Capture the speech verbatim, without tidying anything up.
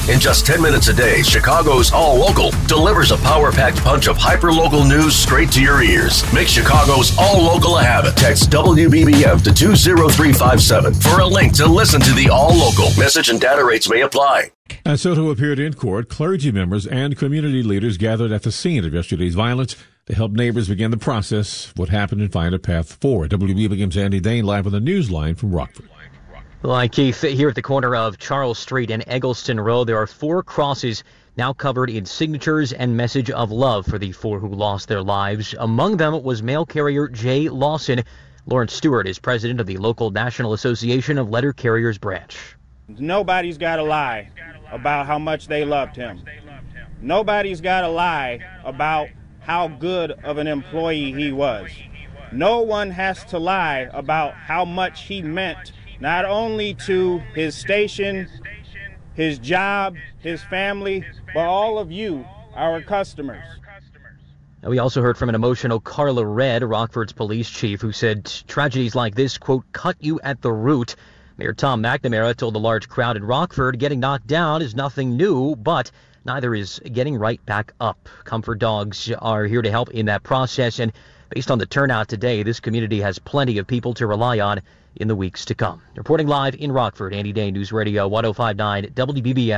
In just ten minutes a day, Chicago's All Local delivers a power-packed punch of hyper-local news straight to your ears. Make Chicago's All Local a habit. Text W B B M to two zero three five seven for a link to listen to the All Local. Message and data rates may apply. As Soto appeared in court, clergy members and community leaders gathered at the scene of yesterday's violence to help neighbors begin the process of what happened and find a path forward. W B B M's Andy Dane live on the Newsline from Rockford. Well, Keith, here at the corner of Charles Street and Eggleston Road, there are four crosses now covered in signatures and message of love for the four who lost their lives. Among them was mail carrier Jay Lawson. Lawrence Stewart is president of the local National Association of Letter Carriers branch. Nobody's got to lie about how much they loved him. Nobody's got to lie about how good of an employee he was. No one has to lie about how much he meant not only to his station, his job, his family, but all of you, our customers. We also heard from an emotional Carla Red, Rockford's police chief, who said tragedies like this, quote, cut you at the root. Mayor Tom McNamara told the large crowd in Rockford getting knocked down is nothing new, but neither is getting right back up. Comfort Dogs are here to help in that process, and based on the turnout today, this community has plenty of people to rely on in the weeks to come. Reporting live in Rockford, Andy Day, News Radio one oh five point nine W B B M.